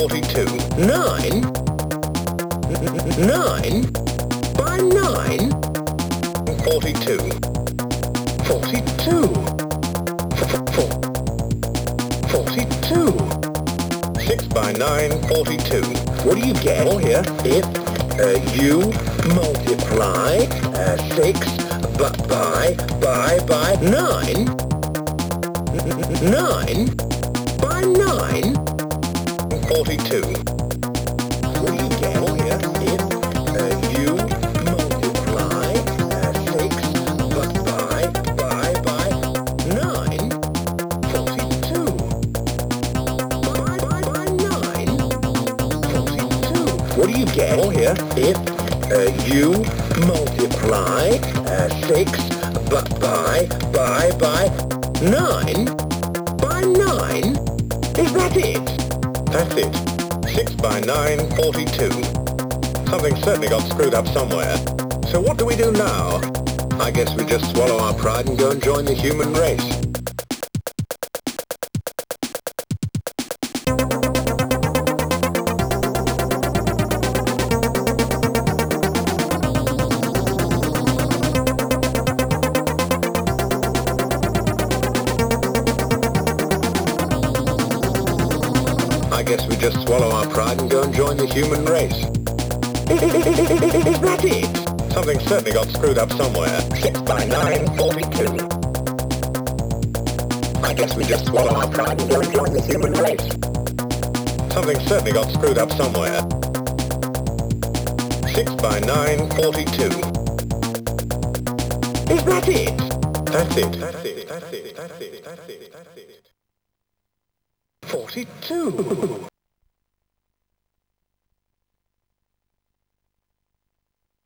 42. 9. 9 by 9. 42. 42. 42. 6 by 9, 42. What do you get? Oh, here. If you multiply 6 by 9. 9 by 9. 42. What do you get? Oh, here. If you multiply 6 by 9. 42. By 9. 42. What do you get? Oh, here. If you multiply 6 by 9 by 9. Is that it? That's it. 6 by 9, 42. Something certainly got screwed up somewhere. So what do we do now? I guess we just swallow our pride and go and join the human race. I guess we just swallow our pride and go and join the human race. Is that it? Something certainly got screwed up somewhere. 6 by 9, 42. I guess we just swallow our pride and go and join the human race. Something certainly got screwed up somewhere. 6 by 9, 42. Is that it? That's it. That's it. That's it. That's it. That's it. That's it. 42.